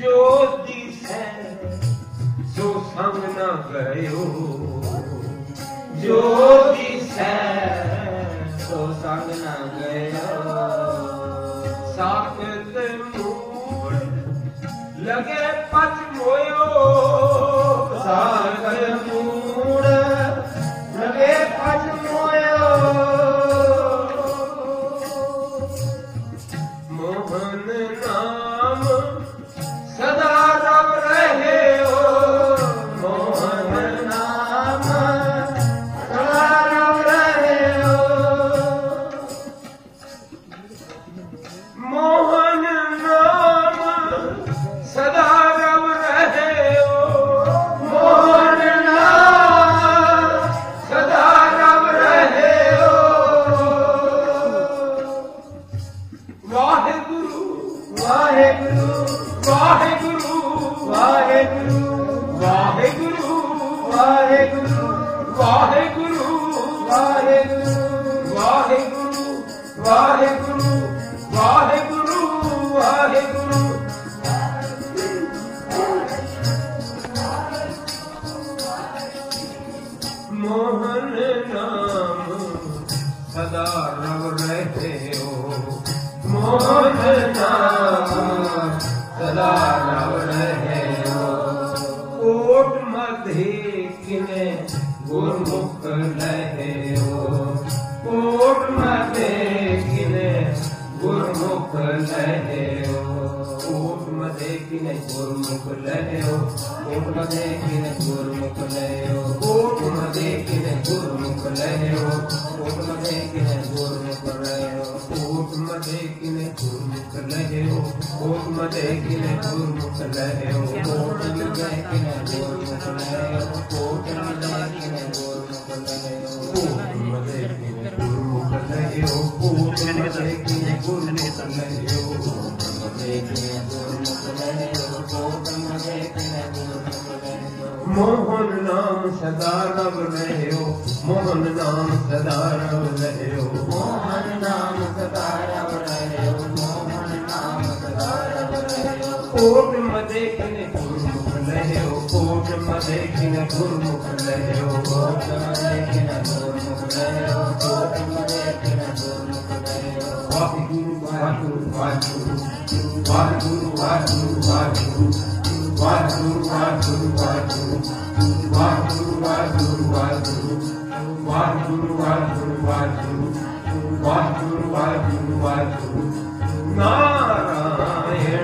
जो दिसे सो संग न गयो, जो दिसे सो संग न गयो। साकत मूल लगे पच मोयो, साकत मूल लगे पच मोयो। मोहन नाम सदा रव रहे हो, मोहन नाम सदा रव रहे हो। मोहन नाम सदा रव रहे हो, मोहन नाम सदा रव रहे हो। वाहेगुरु वाहेगुरु वाहेगुरु वाहेगुरु वाहेगुरु वाहेगुरु वाहेगुरु वाहेगुरु वाहेगुरु वाहेगुरु वाहेगुरु वाहेगुरु। मोहन नाम सदा रव रहे हो, मोहन नाम सदा रव रहे हो। कोट मधे किने गुरमुख लहे हो, कोट मधे किने गुरमुख लहे हो। कोट मधे किने गुरमुख लहे हो, कोट मधे किने गुरमुख लहे हो, कोट मधे किने गुरमुख लहे हो, कोट मधे किने गुरमुख लहे हो। कोट मधे किने गुरमुख लहे हो, कोट मधे किने गुरमुख लहे हो, कोट मधे किने गुरमुख लहे हो, कोट मधे किने गुरमुख लहे हो, कोट मधे किने गुरमुख लहे हो, कोट मधे किने गुरमुख लहे हो, कोट मधे किने गुरमुख लहे हो, कोट मधे किने गुरमुख लहे हो। मोहन नाम सदा रव रहे हो, मोहन नाम सदा रव रहे हो, मोहन नाम सदा रव रहे हो, मोहन नाम सदा रव रहे हो। कोट मधे किने गुरमुख लहे हो, कोट मधे किने गुरमुख लहे हो, कोट मधे किने गुरमुख लहे हो, कोट मधे किने गुरमुख लहे हो। वाहिगुरु वाहिगुरु वाहिगुरु वाहिगुरु वाहिगुरु वाहिगुरु वाहिगुरु वाहिगुरु वाहिगुरु वाहिगुरु वाहिगुरु वाहिगुरु वाहिगुरु वाहिगुरु वाहिगुरु वाहिगुरु वाहिगुरु वाहिगुरु। नारायण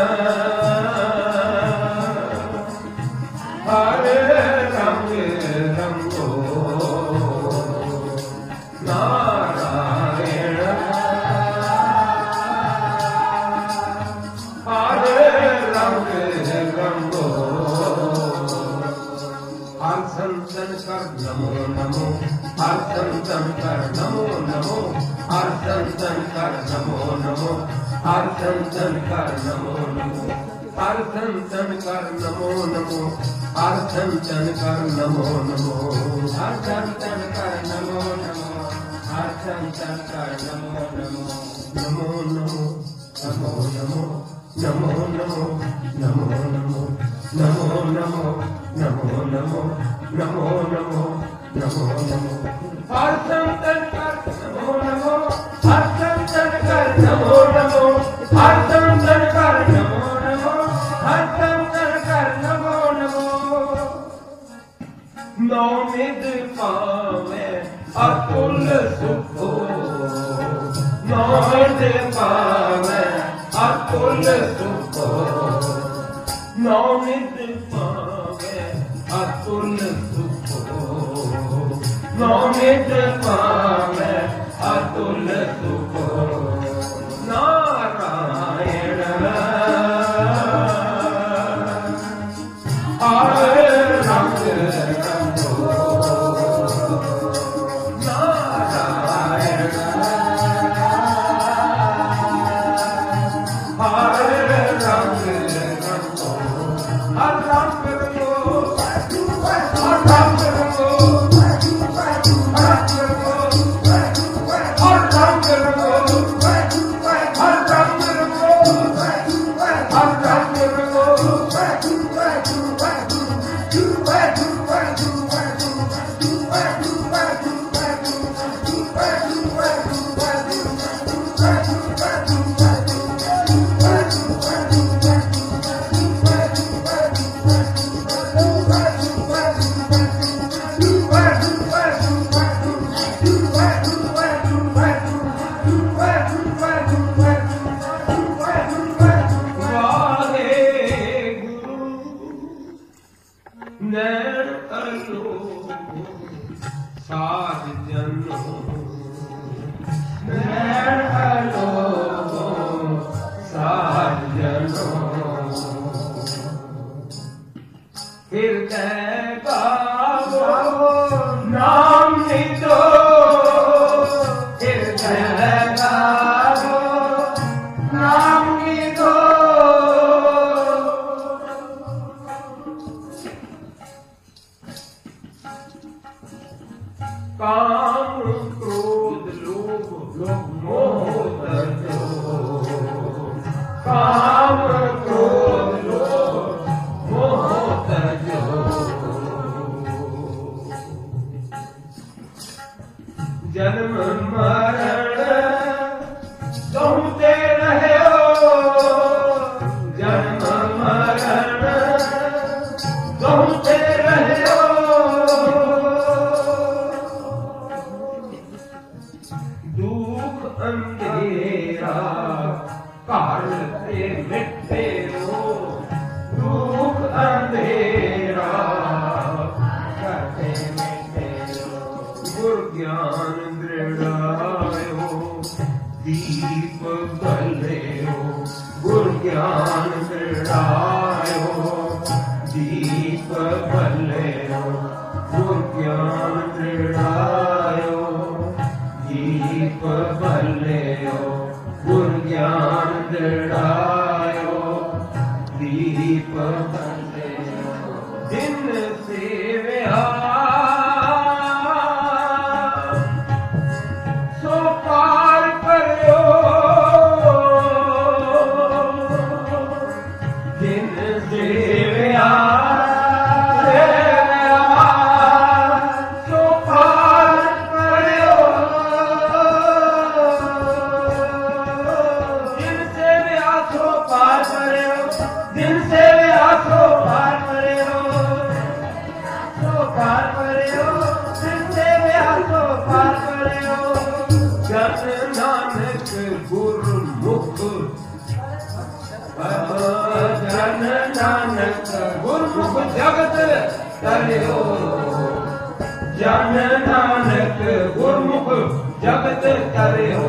हरे रंग रंगो, नारायण हरे रंग रंगो। हर संतन कर नमो नमो, हर संतन कर नमो नमो, हर संतन कर नमो नमो, हर संतन कर नमो नमो, हर संतन कर नमो नमो, हर संतन कर नमो नमो, हर संतन कर नमो नमो, हर संतन कर नमो नमो। नमो नमो नमो नमो नमो नमो नमो नमो नमो नमो नमो नमो नमो नमो नमो नमो। हर संतन कर नमो नमो, हर संतन कर नमो नमो, हर संतन कर नमो नमो, हर संतन कर नमो नमो। नौनिध पावे अतुल सुखो, नौनिध पावे अतुल सुखो, नौनिध पावे अतुल सुखो, नौनिध पावे अतुल सुखो। नारायण हरे रंग रंगो, नारायण हरे रंग रंगो, हर रंग रंगो, हर रंग रंगो, हर रंग रंगो, हर रंग रंगो, हर रंग रंगो। हृदय गावो नाम नितो हृदय गावो नाम नितो काम क्रोध लोभ मोह तजो काम क्रोध लोभ मोह तजो जन्म मरण कहते रहो जन्म मरण कहते रहो दुख अंधेरा करते मिटते हो दुख अंधेरा करते मिटते हो गुरु ज्ञान दृढ़ायो दीप गले हो गुरु ज्ञान दृढ़ायो दीप गले हो गुरु ज्ञान दृढ़ायो दीप बल्लेयो गुरु ज्ञान दृढ़ायो दीप बल्लेयो दिन सेव्या सो पार करो दिन सेव्या नानक गुरमुख जन नानक गुरमुख जगत तरियो जन नानक गुरमुख जगत तरियो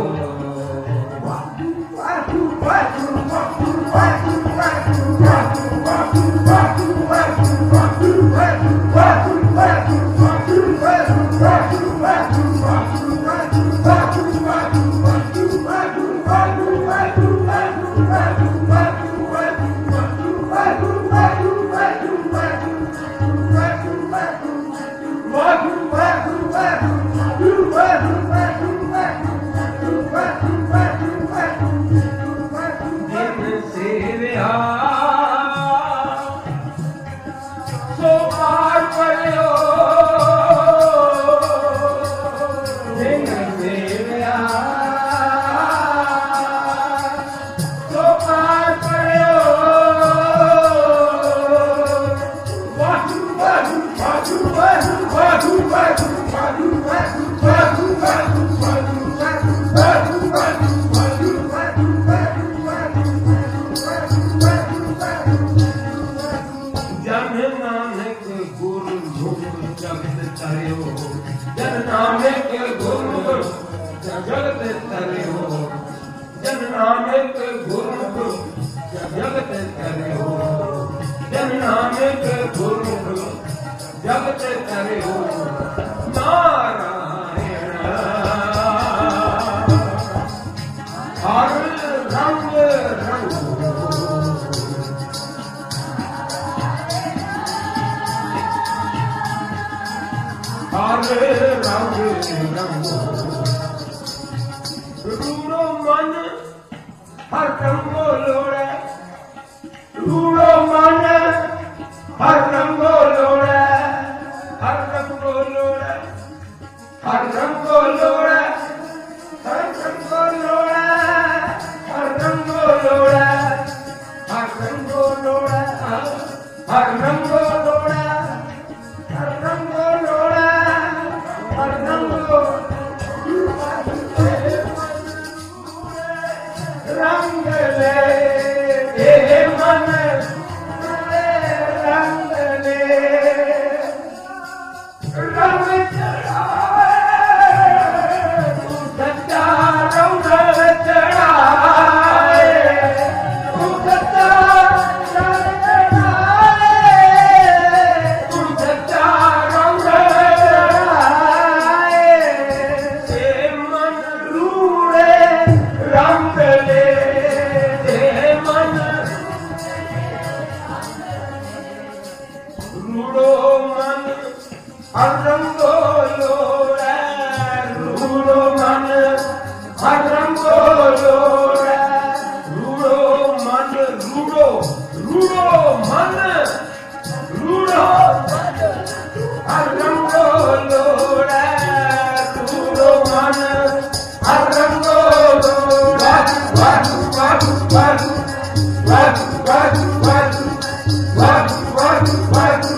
जगत करो नारायण हर रंग रंगो हर रंग रंगो रूड़ो मन हर रंगो लोड़े रूड़ो मन हर रंगो लोड़े हर रंगो लोड़े हर रंगो लोड़े हर रंगो लोड़े हर रंगो लोड़े हर रंगो लोड़े हर रंगो लोड़े हर रंगो लोड़े हर रंगो रंग ले ए मन रंग ले रंग चढ़ाए तू सच्चा रंग चढ़ाए तू सच्चा रंग चढ़ाए ਹਰ ਰੰਗੋ ਲੋੜੈ ਰੂੜੋ ਮਨ ਹਰ ਰੰਗੋ ਲੋੜੈ ਰੂੜੋ ਮਨ ਰੂੜੋ ਮਨ ਰੂੜੋ ਹਰ ਰੰਗੋ ਲੋੜੈ ਰੂੜੋ ਮਨ ਹਰ ਰੰਗੋ ਲੋੜੈ ਵਾਹਿਗੁਰੂ ਵਾਹਿਗੁਰੂ ਵਾਹਿਗੁਰੂ ਵਾਹਿਗੁਰੂ ਵਾਹਿਗੁਰੂ ਵਾਹਿਗੁਰੂ ਵਾਹਿਗੁਰੂ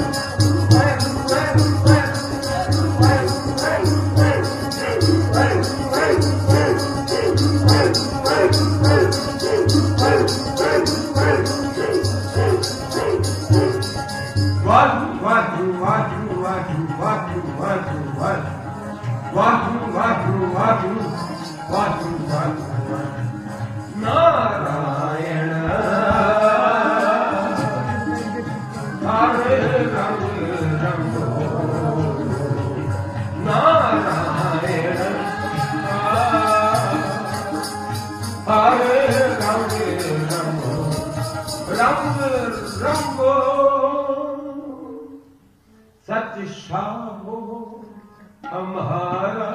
ਨਾਰਾਇਣ ਹਰ ਰੰਗ ਰੰਗੋ ਨਾਰਾਇਣ ਹਰ ਰੰਗ ਰੰਗੋ ਰੰਗ ਰੰਗੋ सच शाहो हमारा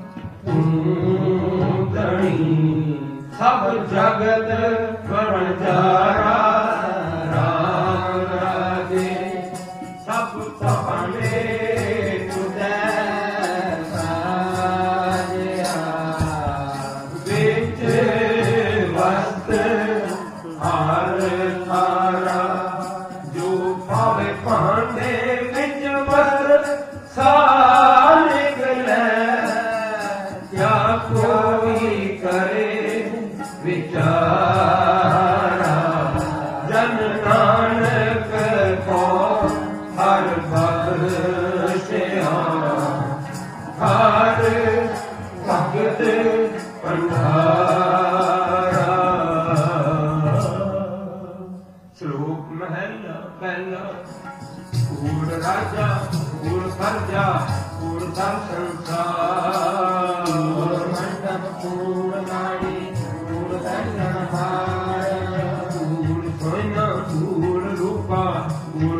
धनी सब जगत बनजारा राम राजे सब सपने तुझे साजिया बिच वस्त हार थारा जो पावे पांडे निकले क्या कोई करे विचारा जन नानक को हर बख्शिया हर भगत भंडारा। श्लोक महला पहला पूर्ण राजा पूर्ण प्रजा पूर्ण संसार मंडप पूर्ण नाड़ी पूर्ण दर्शनहार पूर्ण सोना पूर्ण रूपा पूर्ण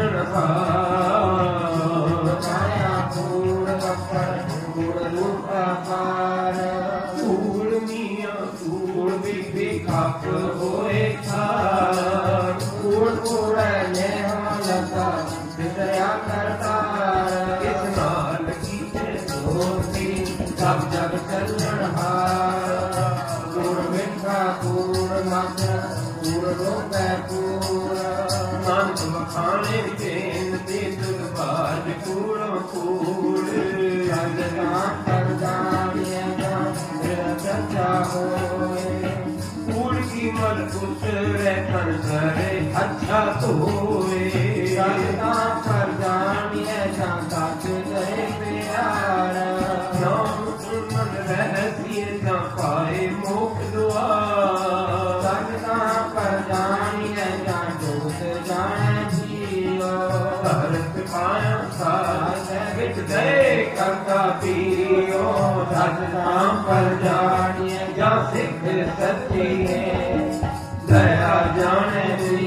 पहनहार छाया पूर्ण वस्त्र पूर्ण रूपा पार पूर्ण मियां पूर्ण बीबी खाप होए खार पूर्ण पूर्ण नेह लता विदया करतार किस नाल की होती सब जग चलनहार पूर्ण मिठा पूर्ण मात्र पूर्ण रूप पूर्ण नानक बखाने बेनती दुर्बाज पूर्ण पूर्ण जग जान कर जानिए सच्चा होए पूर्ण की मल उतरे तन करे अच्छा होए पर जानिए शांता करे प्यारा नाम सुन रहसिए न पाए मोक्ष द्वार सजना पर जानिए जान जोत जाने जियो धरत पाया साथ विच गए करता पियो सजना पर जानिए जा सिख सच्ची है दया जाने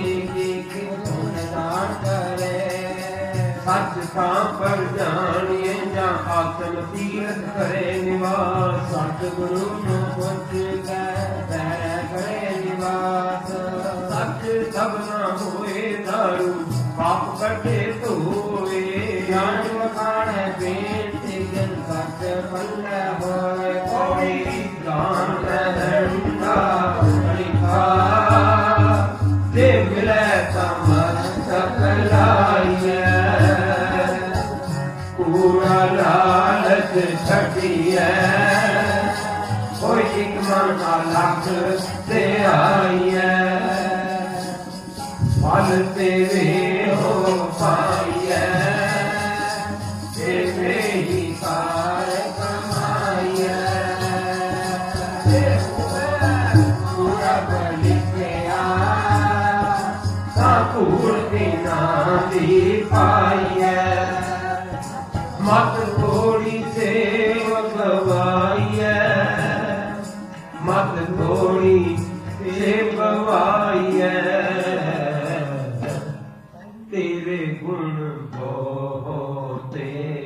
सच थां पर जानिए जा आत्म तीरथ करे निवास सत गुरु नु पुछ करे निवास सच सबना होए दारू पाप कटे धोए ज्ञान वखाणे बेटी जन सच पल्ले होए कोई दान रहंदा लिखा दे मिले तमन सकलाइए पूरा लालच छटिए कोई एक मन का लख से आइए फल तेरे हो पाइए तेरे ही कार कमाइए पूरा बलि के साकूर बिना दी पाइए मत थोड़ी से गवाइए मत थोड़ी से गवाइए तेरे गुण बहुते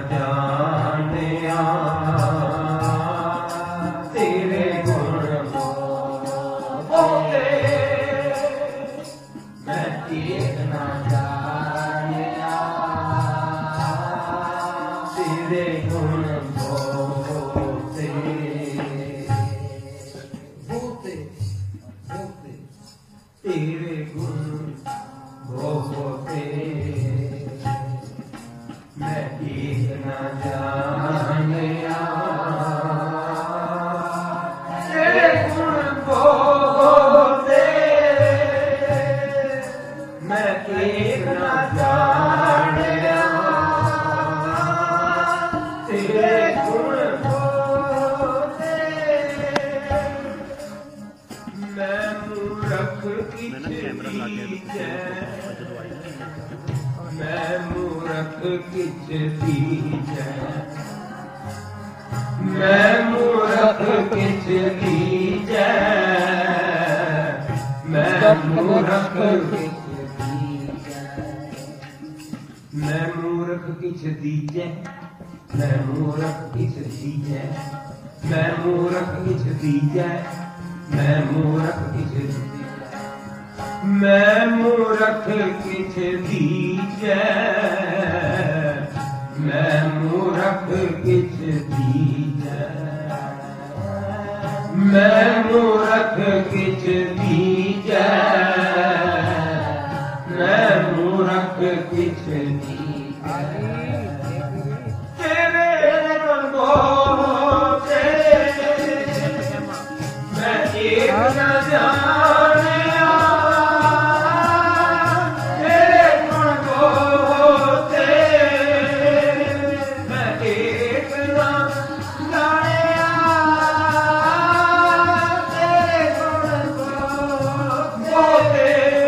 ਜਾਣਿਆ ਤੇਰੇ ਗੁਣ ਬੋਲੇ ਮੈਂ ਏਕ ਨਾ ਜਾਣਿਆ ਤੇਰੇ ਗੁਣ ਬੋਲੇ ਬੋਤੇ ਬੋਤੇ ਤੇਰੇ ਗੁਣ ਬੋਤੇ मैं एक न जानिया तेरे गुण बोले मैं एक न जानिया तेरे गुण बोले मैं मूर्ख किछ दीजै मैं मूर्ख किछ दीजै मैं मूर्ख किछ दीजै मैं मूर्ख किछ दीजै मैं मूर्ख किछ दीजै मैं मूर्ख किछ दीजै मैं मूर्ख किछ दीजै मैं मूर्ख किछ मैं मूर्ख किछ दीजै मैं मूर्ख किछ दीजै मैं मूर्ख किछ दीजै मैं मूर्ख किछ दीजै तेरे रंगो मैं एक न जानिया तेरे गुण बोते मैं एक न जानिया तेरे गुण बोते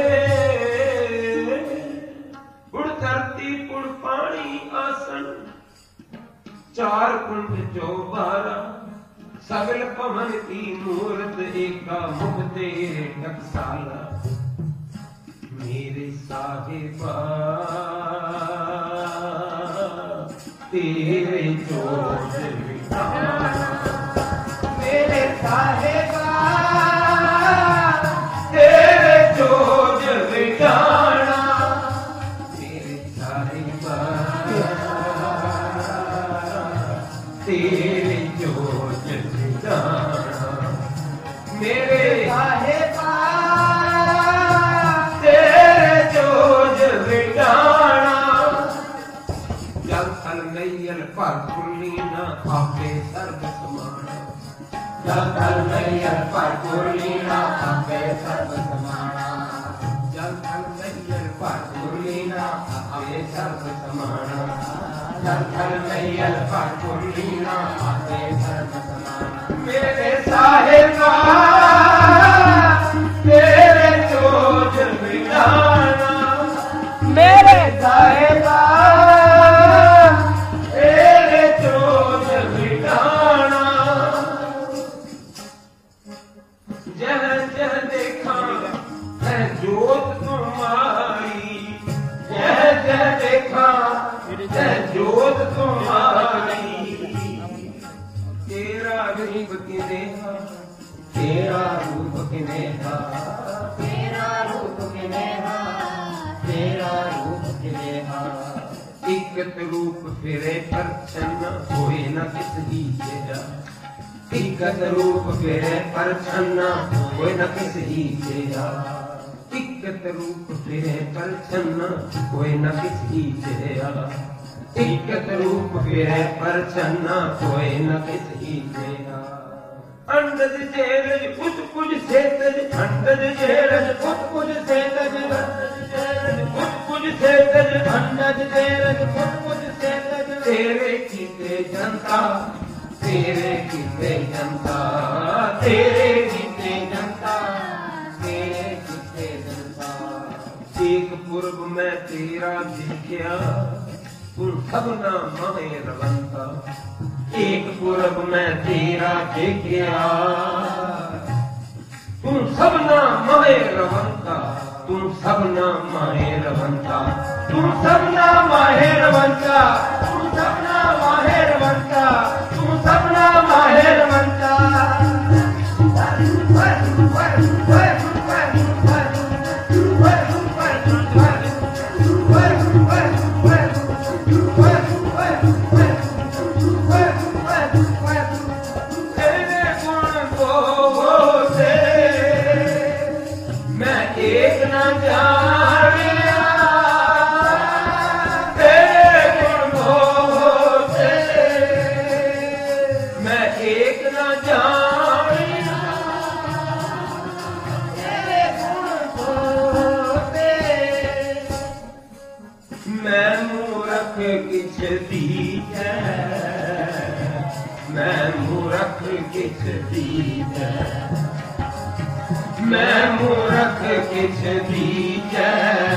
गुण धरती गुण पानी आसन चार कुंड जो बारा सगल पवन की मूर्त एका मुख तेरे टकसाला मेरे साहिबा तेरे जोत मिटाना मेरे साहिबा तेरे जोत मिटाना मेरे साहिबा तेरे जोत मेरे साहिबा तेरे जोज विटाना जल थल नैयल पर कुलीना आपे सर्व समाना जल थल नैयल पर कुलीना आपे सर्व समाना जल थल नैयल पर कुलीना आपे सर्व समाना जल थल नैयल पर कुलीना आपे सर्व समाना मेरे साहिबा तेरे जोज मिटाना मेरे साहिबा तेरे जोज मिटाना जह जह देखा है जोत तुम्हारी जह जह देखा है जोत तुम्हारी तेरा रूप किनेहा तेरा रूप किनेहा तेरा रूप किनेहा तेरा रूप किनेहा इकत रूप फिरे परछन होए न किस हीजेरा इकत रूप फिरे परछन होए न किस हीजेरा इकत रूप फिरे परछन होए न किस हीजेरा इकत रूप फिरे परछन होए न किस हीजेरा अंडज जेरज कुछ कुछ सेतज अंडज जेरज कुछ कुछ सेतज अंडज जेरज कुछ कुछ सेतज अंडज जेरज कुछ कुछ सेतज तेरे कीते जनता तेरे कीते जनता तेरे कीते जनता तेरे कीते जनता एक पूर्व में तेरा देखिया तू सबना माहे रवंता एक पूरब में तेरा देखिया तू सबना माहे रवंता तू सबना माहे रवंता तू सबना माहे रवंता तू सबना दीजै मैं मूरख किछ दीजै मैं मूरख किछ दीजै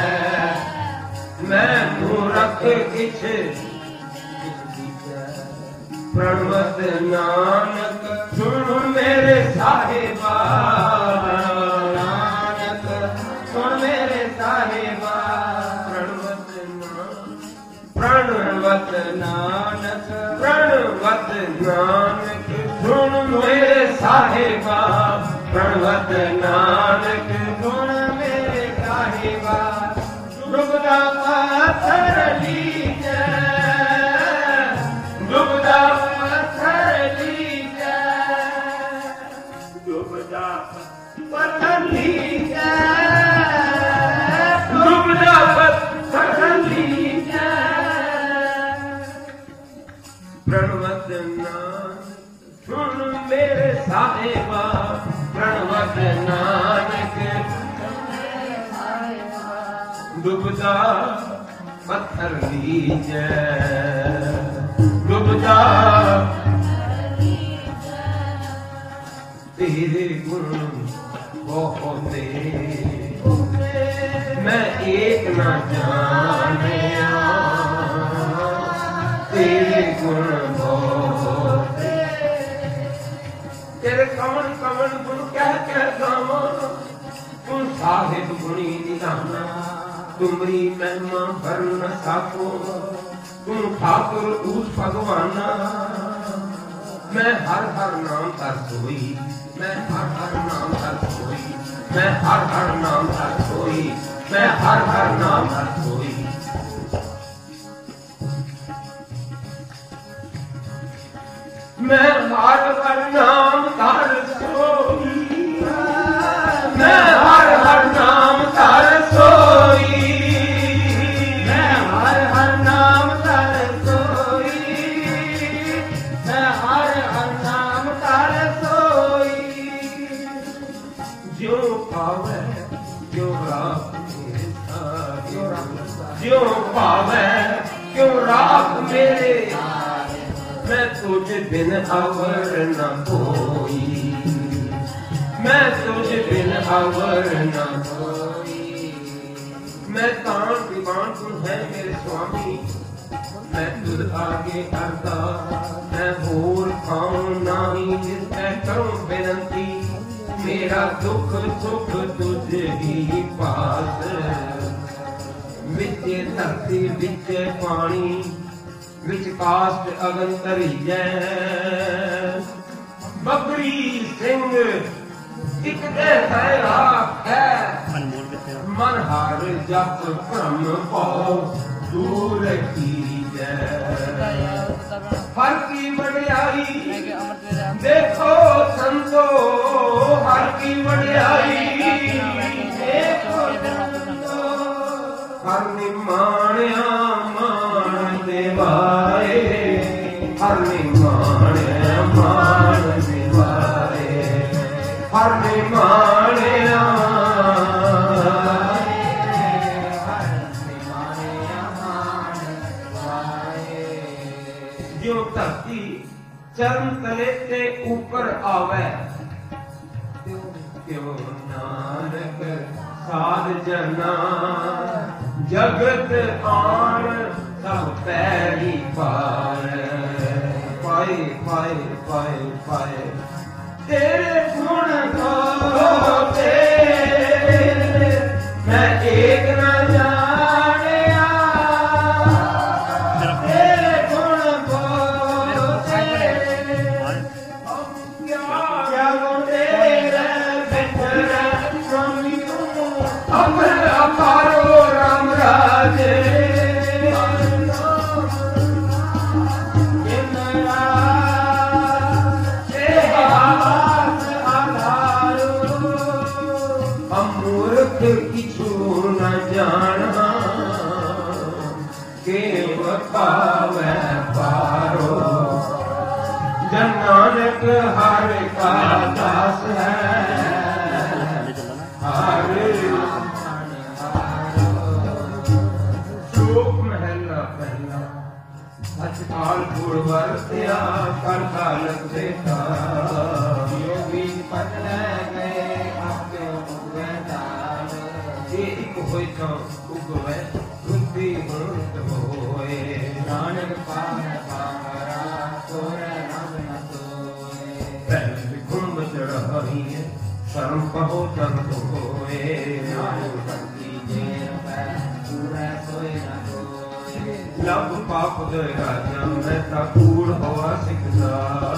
मैं मूरख किछ प्रणवत नानक सुन मेरे साहिबा नानक सुन मेरे साहिबा प्रणवत नानक सुन मेरे साहिबा प्रणवत नानक सुन मेरे साहिबा डुबदा पत्थर लीजै डुबदा पत्थर लीजै डुबदा पत्थर लीजै डुबदा पत्थर लीजै प्रणवत नानक सुन मेरे साहिबा प्रणवत नानक डुबदा पत्थर लीजै डुबदा तेरे गुण बहुत मैं एक न जानिया तेरे गुण बहुत तेरे कमन कमन गुण कह गावा तू साहिब गुणी निधाना तुमरी महिमा भर न साको तुम ठाकुर उस भगवाना मैं हर हर नाम कर सोई मैं हर हर नाम कर सोई मैं हर हर नाम कर सोई मैं हर हर नाम कर सोई मैं हर हर नाम कर सोई मैं हर हर नाम कर सोई मैं हर हर नाम कर सोई मैं हर हर नाम कर सोई जो पावे जो राख जो पावे क्यों राख मेरे मैं तुझ बिन अवर न कोई मैं तुझ बिन अवर न कोई मैं तान दीवान तू है मेरे स्वामी मैं तुझ आगे करता मैं होर खाऊं नहीं जिसमें करूं बेनती मेरा दुख सुख तुझ ही पास विच धरती विच पानी विच कास्ट अगन तरीजै बकरी सिंह एक जैसा राख है मन हार जप भ्रम पाओ दूर कीजै हर की वड्याई देखो संतो हर की वड्याई देखो संतो हर निमाणिया मान देवाए हर निमाणिया मान देवाए हर निमाणिया जो धरती चरण तले से ऊपर आवे क्यों नानक साध जना जगत आन सब पैरी पार पाए पाए पाए पाए तेरे गुण गाते मैं एक न जानिया तेरे गुण गाते क्या गुण तेरे बिखर स्वामी अमर अपारो राम राजे किछु न जाना केव पावै पारो जन नानक हर का दास है हर श्लोक महला पहला कालक देता योगी पद गए आपके उगवेदार ये एक होई तो उगवे बुद्धि मूर्त होए नानक पार पारा तोर नाम न सोए पहले घुम चढ़ाई शर्म कहो जन होए नानक भक्ति जेर पर पूरा सोए न सोए लव पाप गया जम में कूड़ हवा सिकदा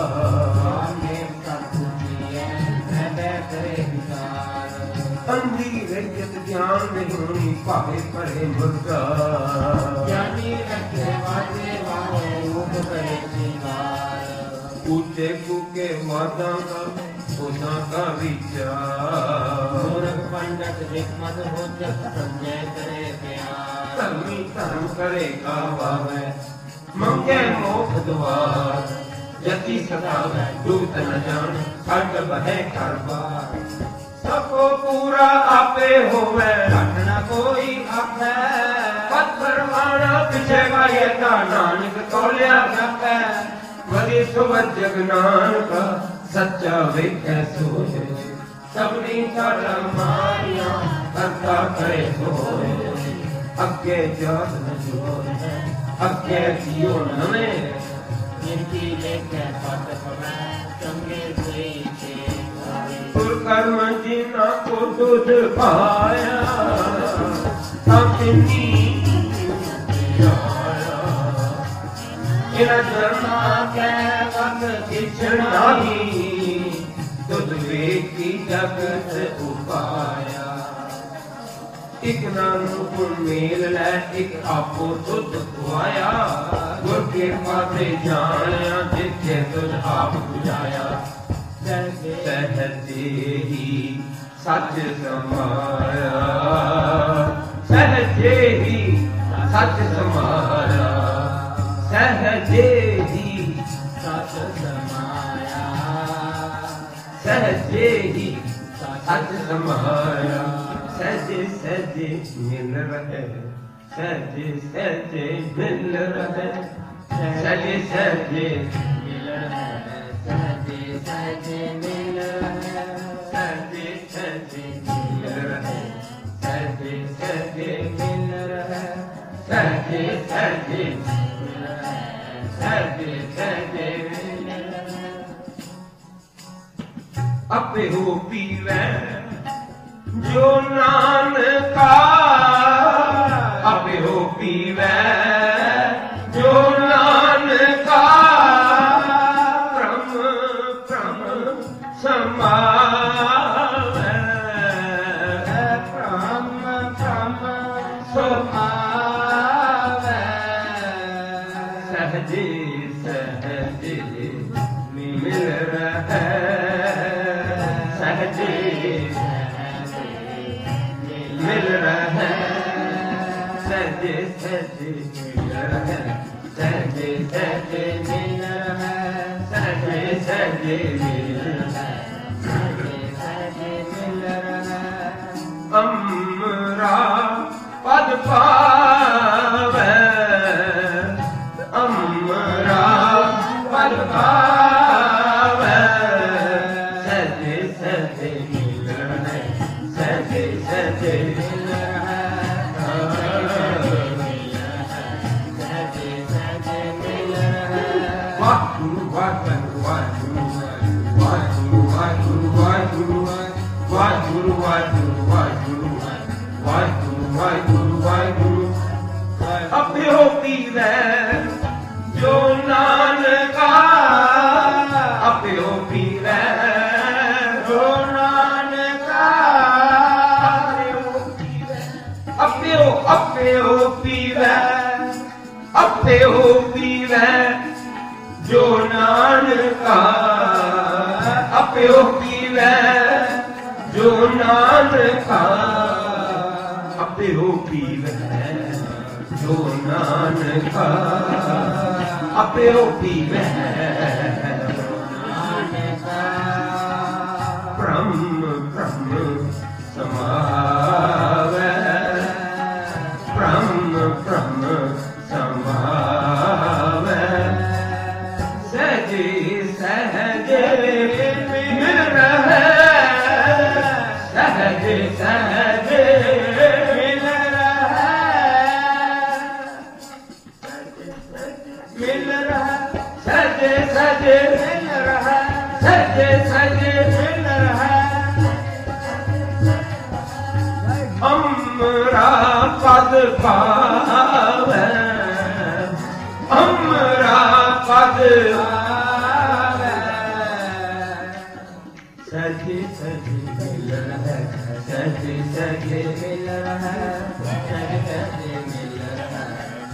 अंधी रैयत ज्ञान नहीं पावे पढ़े मुर्गा ज्ञानी रखे वाजे वाले रूप करे श्रृंगार ऊंचे कूके वादा का सोना का विचार मूर्ख पंडित हिकमत हुज्जत समझे करे प्यार धर्मी धर्म करेगा वावे मंगे मोक्ष द्वार यति सदा दूत न जान खड बहे कारबार सबको पूरा आपे होवे घटना कोई आपे पद परवाना पीछे का ये का नानक तोलिया गपे वरी सुवत जगनान का सच्चा वेख्या सोच सबनी सारा मारिया करता करे सोए अगे जात न जोर अगे जियो नवे जिनकी लेके पद पवे चंगे से कर्म जिना को दूध पाया अपनी जन्मा के वक्त किछड़ा ही तुझ की जगत उपाया एक नानू गुण मेल लै एक आपो तुझ खुआया गुर कृपा से जानिया जिथे तुझ आप बुझाया सहजे ही सच समाया सहजे ही सच समाया सहजे ही सच समाया सहजे ही सच समाया सहजे सहजे मिल रहे सहजे सहजे मिल रहे सहजे सहजे मिल रहे सहजे सहजे मिल रहे सहजे सहजे मिल रहे सहजे सहजे मिल रहे सहजे सहजे मिल रहे सहजे सहजे मिल रहे अपे हो पीवे जो नानका अपे हो पीवे जो नानका समावे ब्रह्म ब्रह्म समावे सहजे सहजे मिल रहे सहजे मिल रहे सहजे सहजे मिल रहे सहजे सहजे मिल रहे सहजे सहजे मिल रहे अमरा पद पावे अमरा पद पावे सहजे सहजे मिल रहे सहजे सहजे मिल रहे वाहिगुरु वाहिगुरु वाहिगुरु वाहिगुरु वाहिगुरु वाहिगुरु वाहिगुरु वाहिगुरु वाहिगुरु वाहिगुरु वाहिगुरु अपने हो पीवे जो नानका अपने हो पीवे जो नानका अपने हो पीवे अपने हो पीवे जो नानका अपने हो पीवे जो नानका अपने हो पीवे जो नानका अपने हो पीवे ब्रह्म ब्रह्म समावे ब्रह्म ब्रह्म समावे सहजे सहज सहज मिल रहा मिल रहा सहज सहज मिल रहा सहज सहज मिल रहा हमरा पद पावे हमरा पद पावे सहज सहज मिल रहा सहज सहज मिल रहा सहज सहज मिल रहा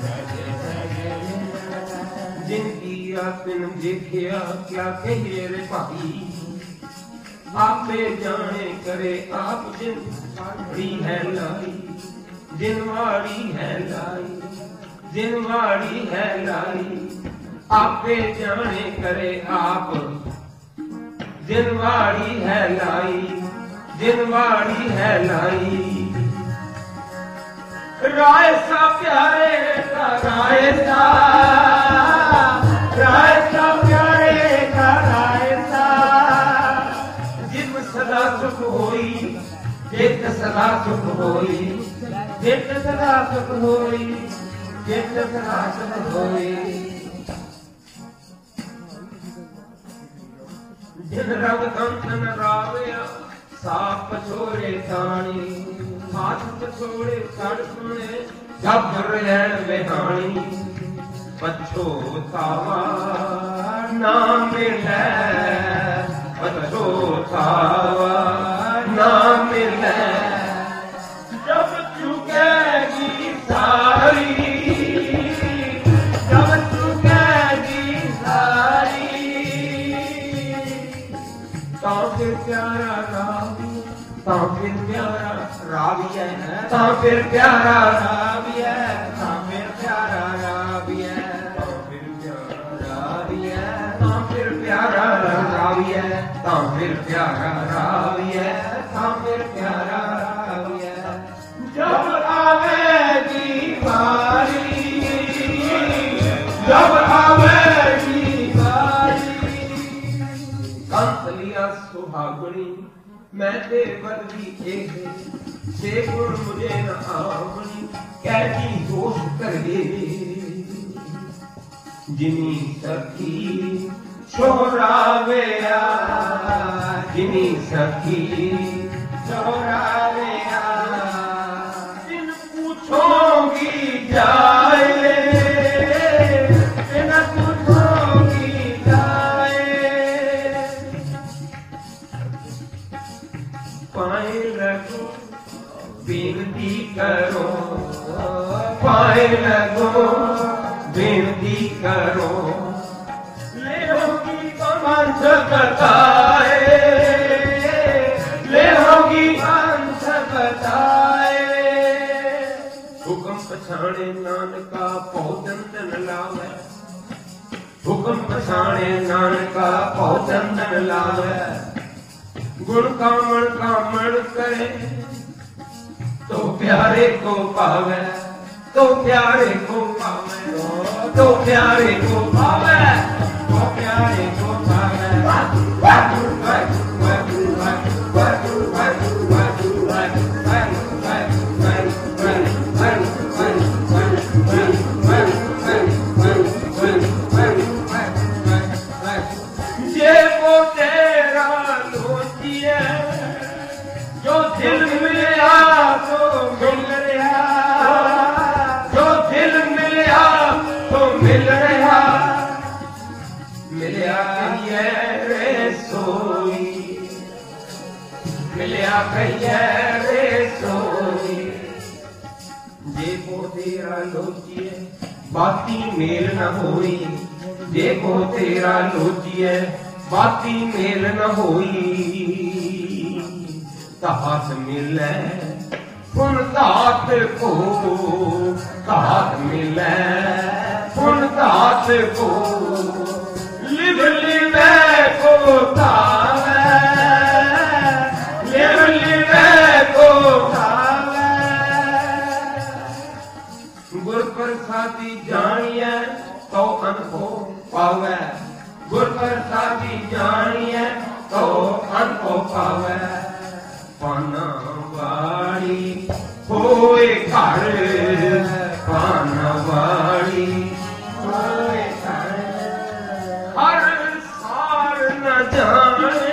जिनकी आपन देखिया क्या कहिए रे भाई आपे जाने करे आप जिन वाड़ी है लाई जिनवाड़ी है लाई जिनवाड़ी है लाई आपे जाने करे आप जिनवाड़ी है लाई जिनवाड़ी है लाई राय सा प्यारे का राय सा प्यारे का राय सा जिम सदा सुख होई जेत सदा सुख होई जेत सदा सुख होई जेत सदा सुख होई जिन रंग कंचन रावया साप छोड़े ताणी हाथ पछोड़े सड़ सुने जब रहन बेहानी पछोतावा ना मिले पछोतावा ना मिले जब चुकेगी सारी जब चुकेगी सारी तो फिर प्यारा रावी तो फिर प्यारा रावी है तो फिर प्यारा रावी है तो फिर प्यारा रावी है तो फिर प्यारा रावी है तो फिर प्यारा रावी है तो फिर प्यारा रावी है जब आवेगी बारी जब आवेगी बारी कंसलिया सुहागणी मैं ते बदली एक से गुण मुझे न आवनी कैसी दोष करे जिनी सखी छोरावेया जिनी सखी छोरावेया जिन पूछोगी जाए जिन पूछोगी जाए पाए लगो बेनती करो पाए लगो बेनती करो ले होगी पंथ बताए ले होगी पंथ बताए हुक्म पछाणे नानका पौचंदन लावे हुक्म पछाणे नानका पौचंदन लावे गुण कामण कामण करे तो प्यारे को पावे तो प्यारे को पावे तो प्यारे को पावे तो प्यारे को पावे ये वो तेरा लोचिए जो दिल मिला तो मिल रहा जो दिल मिला तो मिल रहा मिलया कहिए रे सोई मिलया कहिए रे सोई जे को तेरा लोचिए बाती मेल न होई जे को तेरा लोचिए बाती मेल न होई तात मिले पुन तात को तात मिले पुन तात को लिव लिवे को तावे लिव लिवे को तावे गुर प्रसादी जानिए तो अनको पावे गुर प्रसादी जानिए तो अनको पावे पाना वाली होए घर पानवाड़ी होए घर हर सार न जाने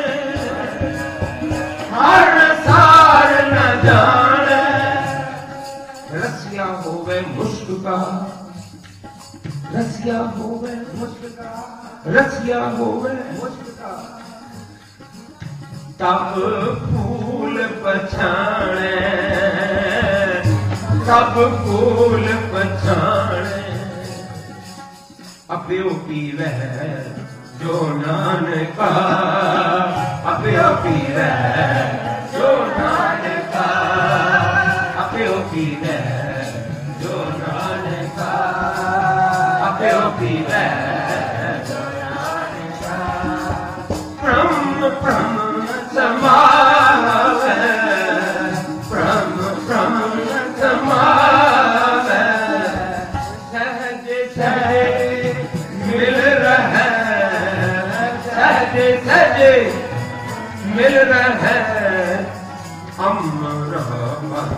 हर सार न जाने रसिया होवे मुस्का रसिया होवे मुस्का रसिया होवे मुस्का तब फूल पछाणे तब फूल पछाणे अपियो पीवे जो नानका अपियो पीवे जो नानका अपियो पीवे जो नानका अपियो पीवे जो नानका ब्रह्म ब्रह्म समावे ब्रह्म ब्रह्म समावे सहज सहज मिल रहे सहज सहज मिल रहे अमरा पद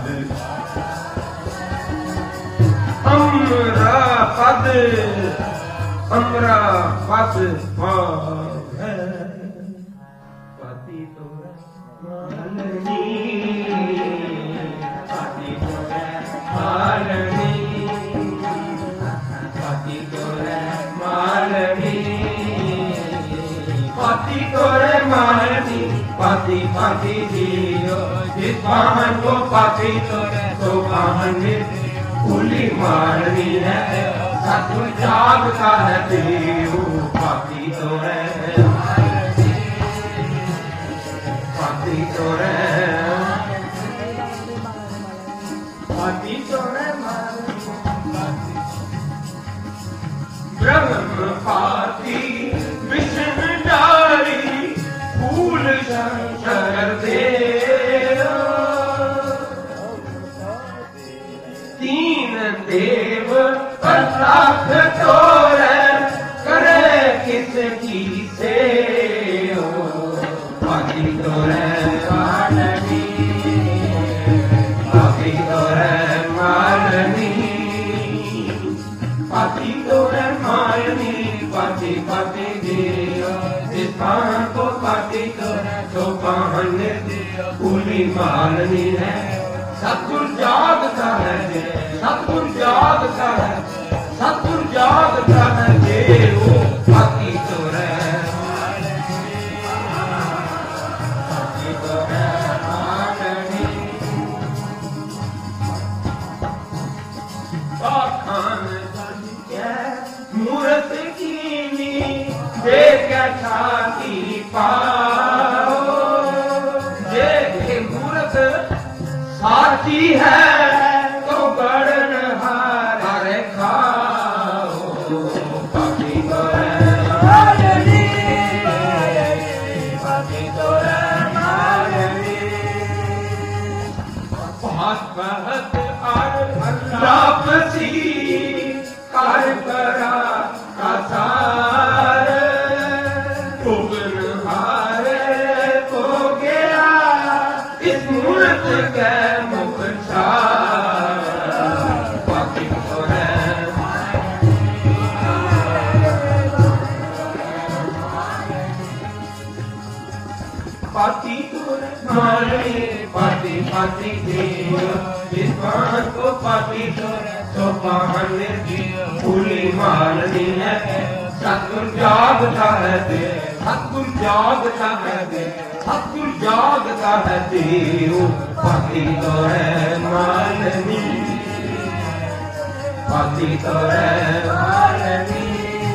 अमरा पद अमरा पद पावे पति तो मालनी पति तो मालनी पति तो मालनी पति तो मालनी पति पति जियो जिस पावन को पति तो पावन फूली मालनी है सतुर जागता है देव पति तो है पति तो है पति तो है ब्रह्म पाती विष्णु डाली फूल शंकर देव तीन देव प्रताप तोरे करे किसकी से पति तोरे मालनी पति तोरे मालनी पति तोरे मालनी पति पति दियो जिस पान को पति तोरे तो पान फूली मालनी है सतगुर जागता है सतगुर जागता है सतगुर जागता है देव पति तोरे पति तोरे मालनी पाखान मूर्त कीनी देख छाती पाओ जे मूर्त साची है तो गड़न हार खाओ पति तोरे मालनी पति तोरे मालनी बहुत बहुत रापसी कर करा कसार उगन हारे को गया इस मूर्त के मुख पति तोरे पति तोरे मालनी पति पति देव जिस पान को पति तोरे तो पान फूली मालनी है सतगुर जागता है दे सतगुर जागता है दे सतगुर जागता है देव पति तोरे मालनी पति तोरे मालनी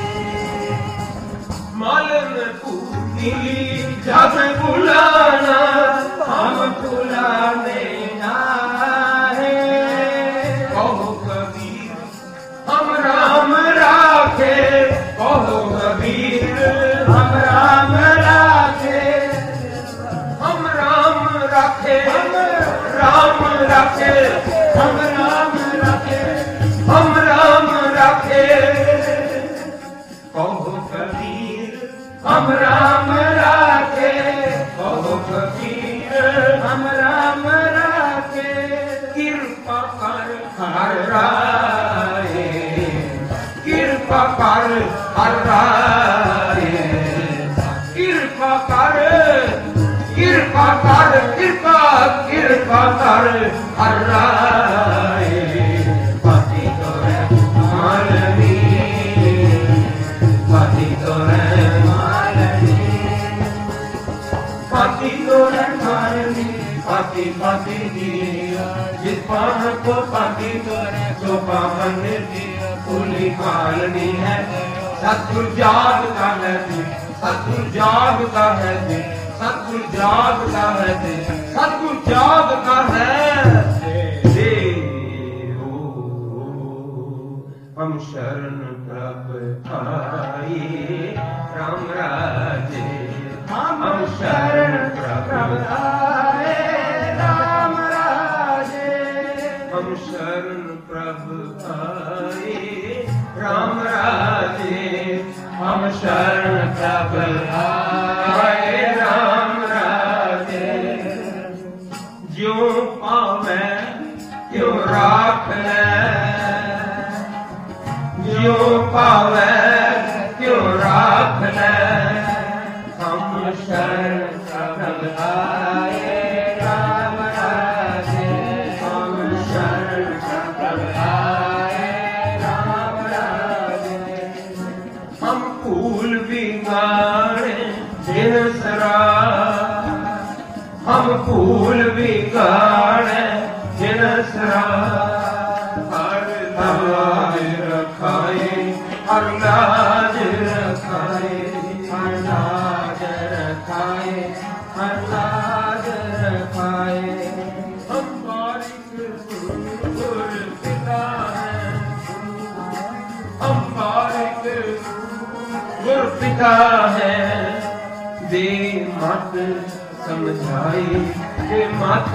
मालन पूरी जब बुलाना हम बुलाने आए कहो कबीर हम राम राखे कहो कबीर हम राम राखे हम राम राखे हम राम राखे हम राम राखे हम राम राखे कहो कबीर हम राम राखे कहो कबीर हम राम राखे ਕਰ ਕਿਰਪਾ ਕਿਰਪਾ ਕਰ ਹਰ ਰਾਏ ਪਾਤੀ ਤੋਰੇ ਮਾਲਨੀ ਪਾਤੀ ਤੋਰੇ ਮਾਲਨੀ ਪਾਤੀ ਤੋਰੇ ਮਾਲਨੀ पाती पाती दिया जिस पान को पाती तोरे सो पावन दिया फूली कालनी है सतगुर जागता है सतगुर जागता है सतगुर जागता है सतगुर जागता है हम शरण प्रभ आए राम राजे हम शरण प्रभ आए राम राजे हम शरण प्रभ आए राम राजे हम शरण प्रभ आए राम राजे ज्यों पावे त्यों राख ले ज्यों पावे त्यों राख ले हम शरण प्रभ आए राम राजे हम शरण प्रभ आए राम राजे हम फूल बिगाड़े जिन सरा हम फूल बिगाड़े जिन सरा हर लाज रखाए हर लाज रखाए हर लाज रखाए हर लाज रखाए हम बारिक गुर पिता हैं हम बारिक गुर पिता हैं दे मत समझाए दे मत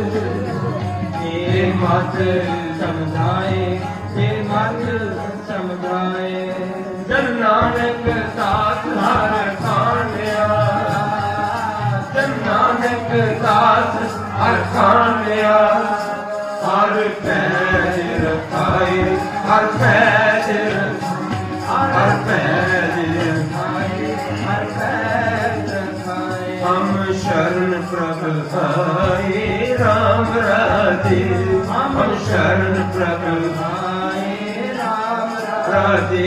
समझाए हे मत समझाए जन नानक दास हर खानिया जन नानक दास हर खानिया हर पैज रखाए हर पैज हर पैज रखाए हर पैज रखाए हम शरण प्रभ आए राम राजे हम शरण प्रभ आए राम राजे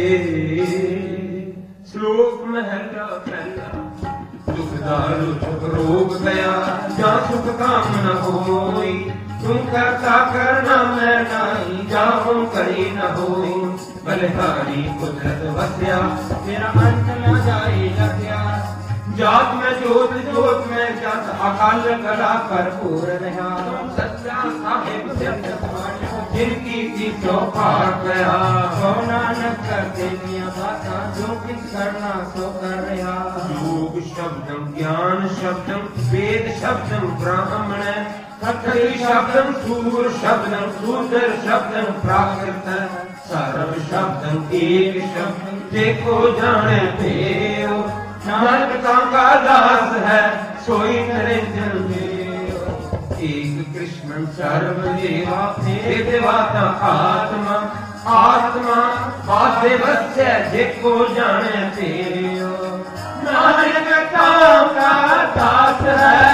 श्लोक महला पहला दुख दारु सुख रोग गया जा सुख काम न होई तुम करता करना मैं नहीं जाऊं करी न होई बलिहारी कुदरत वस्या मेरा अंत न जाए लग्या जात में जोत जोत में जत अकाल कला भरपूर रहा सच्चा साहिब जिनकी थी चौपाट रहा सो नानक कर देनिया बाता जो कुछ करना सो कर रहा योग शब्दम ज्ञान शब्दम वेद शब्दम ब्राह्मण कथई शब्दम सूर शब्दम शूद्र शब्दम प्राकृत सर्व शब्दम एक शब्द देखो जाने देव नानक का दास है सोई निरंजन देव एक कृष्ण सर्व देवा देवाता आत्मा आत्मा वासुदेवस्य जेको जाने देव नानक का दास है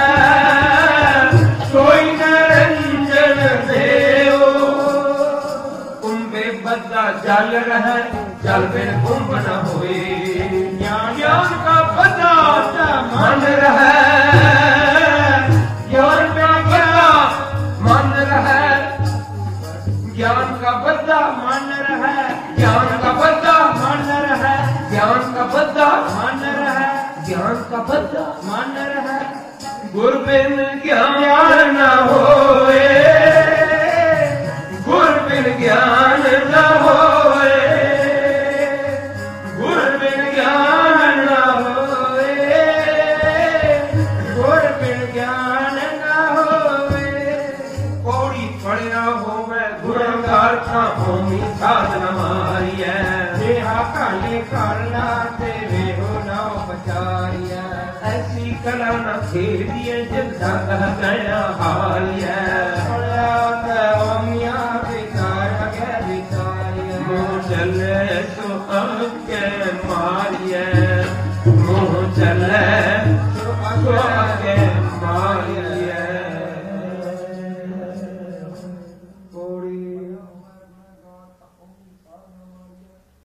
सोई निरंजन देव कुंभे बद्दा जल रहे जल बिन कुंभ न होए ज्ञान का बद्दा मन रहे ज्ञान का बद्दा मन रहे ज्ञान का बद्दा मन रहे ज्ञान का बद्दा मन रहे ज्ञान का बद्दा मन रहे ज्ञान का बद्दा मन रहे गुर बिन ज्ञान न होए गुर बिन ज्ञान न होए गुर बिन ज्ञान न होए गुर बिन ज्ञान न होए कोड़ी पढ़िया होवे गुरंगार था होमी साधन मारिया देहा काले करना ते वे हो ना बचारिया ऐसी कला न खेलिए जिंदा कह गया हालिया पढ़ा के ओमिया बिताया के बितारिया मुँह चले तो के मार